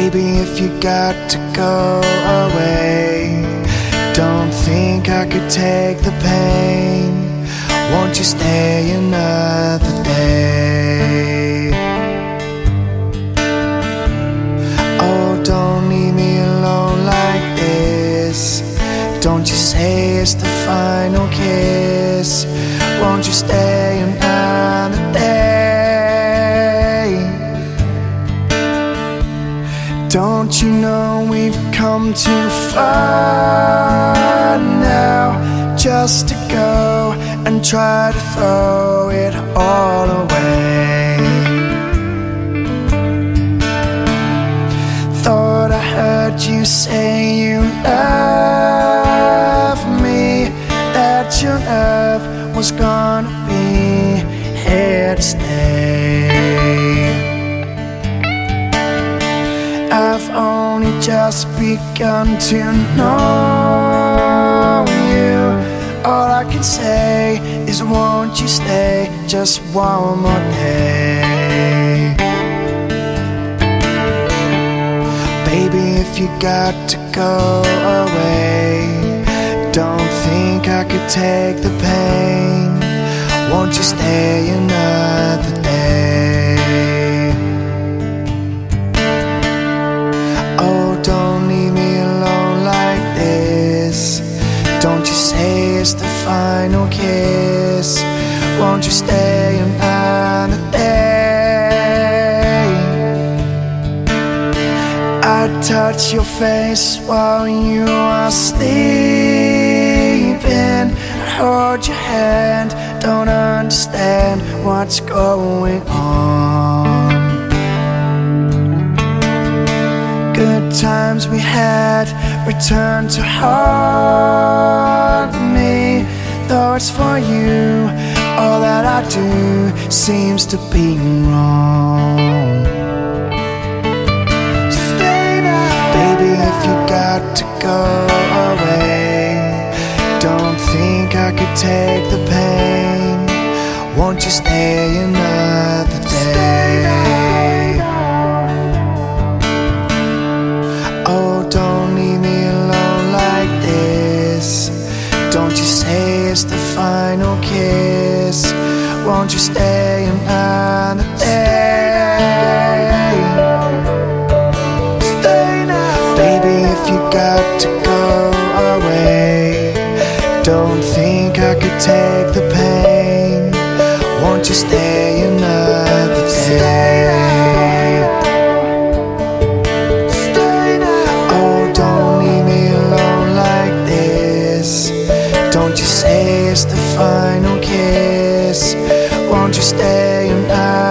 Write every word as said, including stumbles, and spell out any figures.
Baby, if you got to go away, don't think I could take the pain. Won't you stay another day? Oh, don't leave me alone like this. Don't you say it's the final kiss. Won't you stay another day? Don't you know we've come too far now just to go and try to throw it all away? Thought I heard you say you love me, that your love was gonna be here to stay. I've only just begun to know you. All I can say is won't you stay just one more day? Baby, if you got to go away, don't think I could take the pain. Won't you stay another day? Oh, don't leave me alone like this. Don't you say it's the final kiss. Won't you stay another day? I touch your face while you are sleeping. I hold your hand, don't understand what's going on. Good times we had return to haunt me. Though it's for you, all that I do seems to be wrong. Stay now, baby, if you got to go away, don't think I could take the pain. Won't you stay another day? Oh, don't leave me alone like this. Don't you say it's the final kiss. Won't you stay another day? Stay now, baby, if you got to go away, don't think I could take the pain. Won't you stay another day? Stay now. Oh, don't leave me alone like this. Don't you say it's the final kiss. Won't you stay another day?